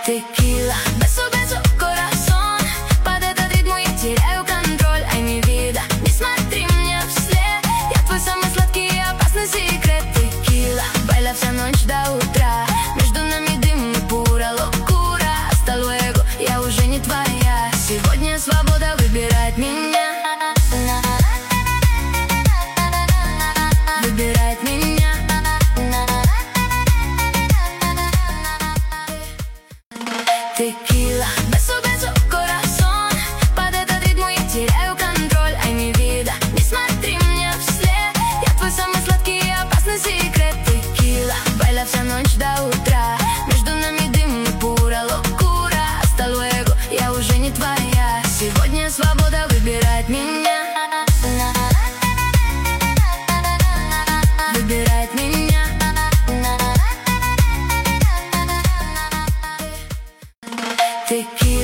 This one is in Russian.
Текила, beso, beso, corazón. Под этот ритм я теряю контроль. Ай, mi vida, не смотри мне вслед. Я твой самый сладкий и опасный секрет. Текила, байла вся ночь до утра. Между нами дым и пура локура. Hasta luego, я уже не твоя. Сегодня свобода выбирает меня. Выбирает меня. Текила, beso, beso, corazón. Под этот ритм я теряю контроль. Ай, mi vida, не смотри мне вслед. Я твой самый сладкий и опасный секрет. Текила, байла вся ночь до утра. Между нами дым и пура локура. Hasta luego, я уже не твоя. Сегодня свобода выбирает меня. Выбирает меня. Текила.